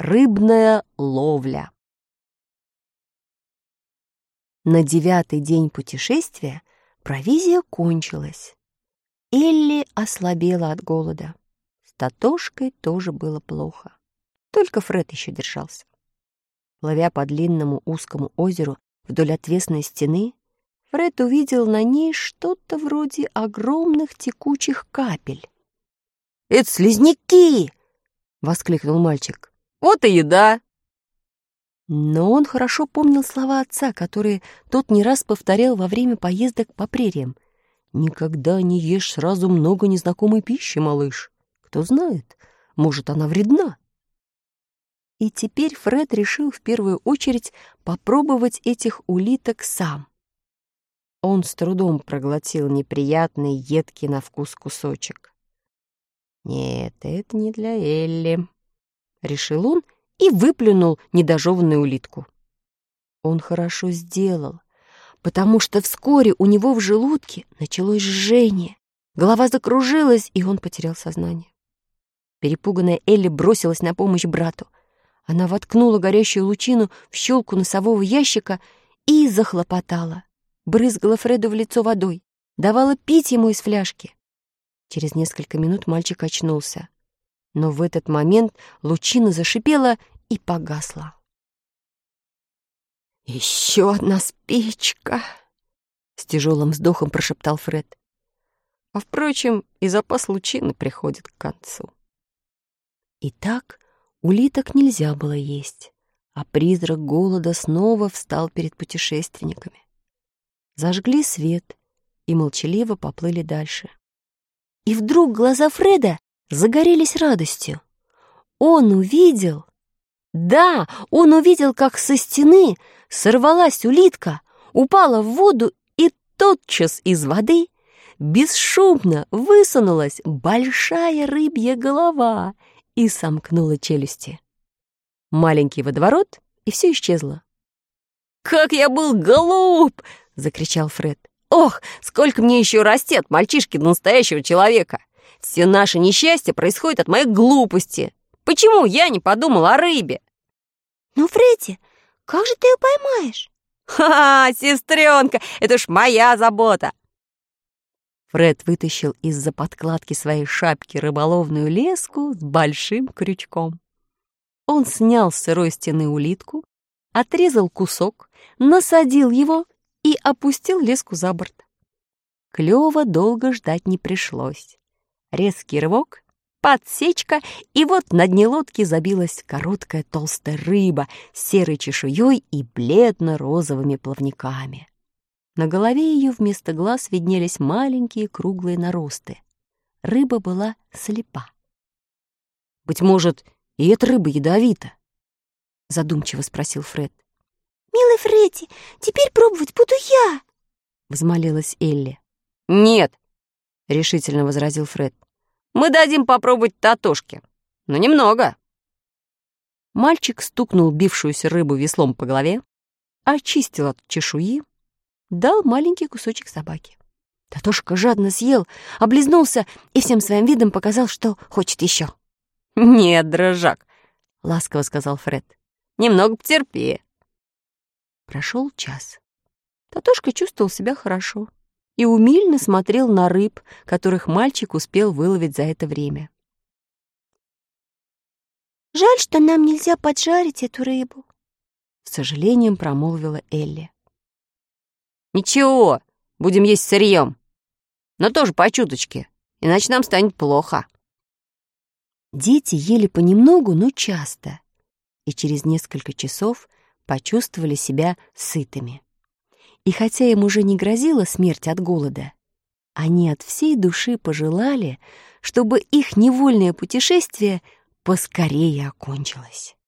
Рыбная ловля. На 9-й день путешествия провизия кончилась. Элли ослабела от голода. С Тотошкой тоже было плохо. Только Фред еще держался. Плывя по длинному узкому озеру вдоль отвесной стены, Фред увидел на ней что-то вроде огромных текучих капель. «Это слизняки!» — воскликнул мальчик. «Вот и еда!» Но он хорошо помнил слова отца, которые тот не раз повторял во время поездок по прериям. «Никогда не ешь сразу много незнакомой пищи, малыш. Кто знает, может, она вредна». И теперь Фред решил в первую очередь попробовать этих улиток сам. Он с трудом проглотил неприятный, едкий на вкус кусочек. «Нет, это не для Элли», — решил он и выплюнул недожеванную улитку. Он хорошо сделал, потому что вскоре у него в желудке началось жжение, голова закружилась, и он потерял сознание. Перепуганная Элли бросилась на помощь брату. Она воткнула горящую лучину в щелку носового ящика и захлопотала. Брызгала Фреду в лицо водой, давала пить ему из фляжки. Через несколько минут мальчик очнулся. Но в этот момент лучина зашипела и погасла. «Еще одна спичка!» — с тяжелым вздохом прошептал Фред. А, впрочем, и запас лучины приходит к концу. Итак, улиток нельзя было есть, а призрак голода снова встал перед путешественниками. Зажгли свет и молчаливо поплыли дальше. И вдруг глаза Фреда загорелись радостью. Он увидел, как со стены сорвалась улитка, упала в воду, и тотчас из воды бесшумно высунулась большая рыбья голова и сомкнула челюсти. Маленький водоворот, и все исчезло. «Как я был глуп!» — закричал Фред. «Ох, сколько мне еще расти от мальчишки до настоящего человека! Все наши несчастья происходят от моей глупости! Почему я не подумал о рыбе?» «Ну, Фредди, как же ты ее поймаешь?» «Ха-ха, сестренка, это ж моя забота!» Фред вытащил из-за подкладки своей шапки рыболовную леску с большим крючком. Он снял с сырой стены улитку, отрезал кусок, насадил его и опустил леску за борт. Клёва долго ждать не пришлось. Резкий рывок, подсечка, и вот на дне лодки забилась короткая толстая рыба с серой чешуей и бледно-розовыми плавниками. На голове ее вместо глаз виднелись маленькие круглые наросты. Рыба была слепа. «Быть может, и эта рыба ядовита?» — задумчиво спросил Фред. «Милый Фредди, теперь пробовать буду я!» — взмолилась Элли. «Нет!» — решительно возразил Фред. «Мы дадим попробовать Тотошке, но немного!» Мальчик стукнул бившуюся рыбу веслом по голове, очистил от чешуи, дал маленький кусочек собаке. Тотошка жадно съел, облизнулся и всем своим видом показал, что хочет еще. «Нет, дрожжак!» — ласково сказал Фред. «Немного потерпи!» Прошел час. Тотошка чувствовал себя хорошо и умильно смотрел на рыб, которых мальчик успел выловить за это время. «Жаль, что нам нельзя поджарить эту рыбу», — с сожалением промолвила Элли. «Ничего, будем есть сырьем, но тоже по чуточке, иначе нам станет плохо». Дети ели понемногу, но часто, и через несколько часов почувствовали себя сытыми. И хотя им уже не грозила смерть от голода, они от всей души пожелали, чтобы их невольное путешествие поскорее окончилось.